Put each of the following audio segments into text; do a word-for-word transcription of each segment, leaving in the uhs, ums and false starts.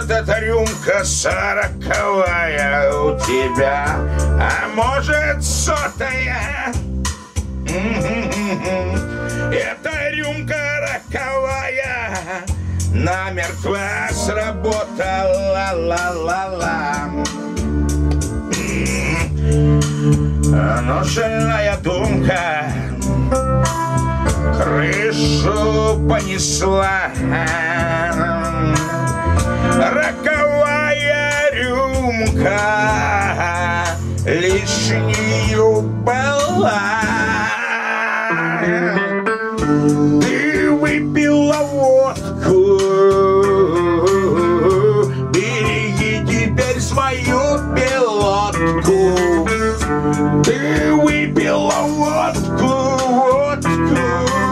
эта рюмка сороковая у тебя, а может сотая. Эта рюмка роковая намертво сработала, ла-ла-ла. Но шальная думка крышу понесла. Роковая рюмка лишнюю была. Ты выпила водку, береги теперь свою пилотку. Ты выпила водку, водку,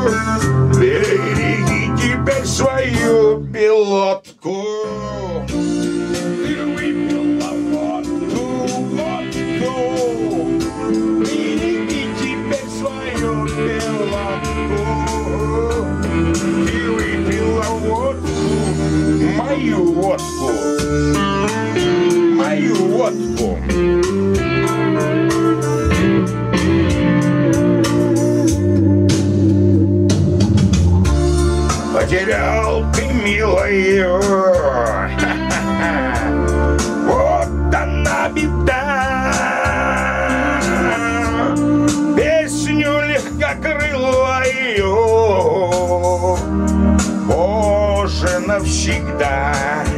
береги теперь свою пилотку. Ты выпила водку, водку, береги теперь свою пилотку. Ты выпила водку, мою водку, мою водку. Потерял ты милую, вот она беда. Песню легкокрылую, Боже, навсегда.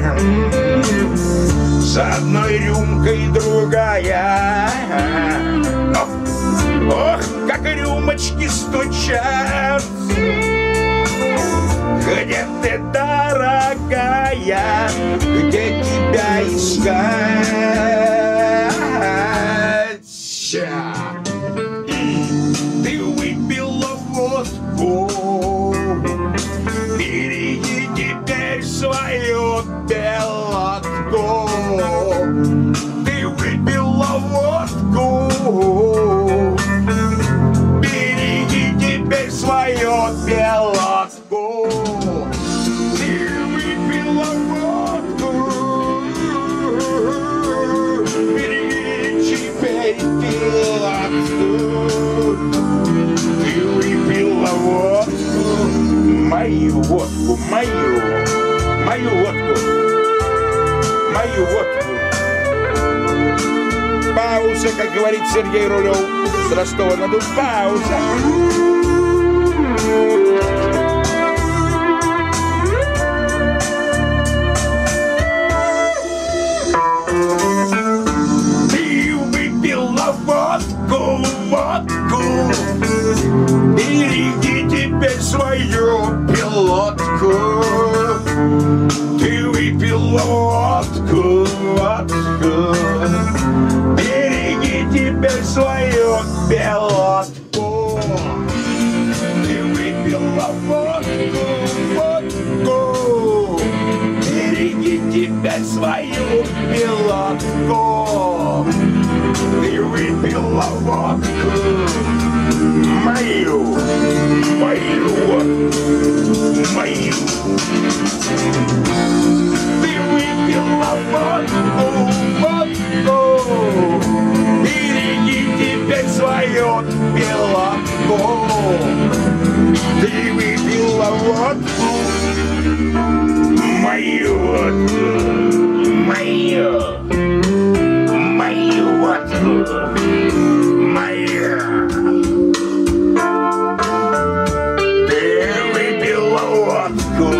С одной рюмкой другая, ох, ох, как рюмочки стучат. Где ты, дорогая, где тебя искать? Ты выпила водку, береги теперь свою пилотку. Ты выпила водку, береги теперь свою пилотку. Ты выпила водку, мою водку, мою, мою водку, мою водку. Пауза, как говорит Сергей Рулев с Ростова-на-Дону, пауза. Водку, береги теперь свою пилотку. Ты выпила водку, водку, береги теперь свою пилотку. Ты выпила водку, водку, береги теперь свою пилотку. Ты выпила водку, мою, мою водку, мою. Ты выпила водку, водку, береги теперь свою пилотку. Ты выпила водку, мою водку, мою. Мою водку, моя. Ты выпила водку,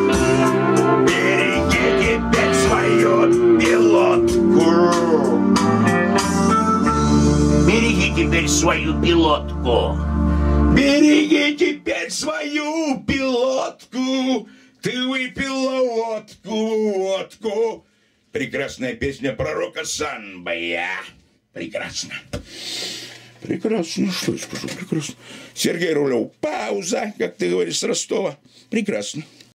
береги теперь свою пилотку. Береги теперь свою пилотку. Береги теперь свою пилотку. Ты выпила водку, водку. Прекрасная песня пророка Санбая. Прекрасно. Прекрасно. Что я скажу? Прекрасно. Сергей Рулев. Пауза, как ты говоришь, с Ростова. Прекрасно.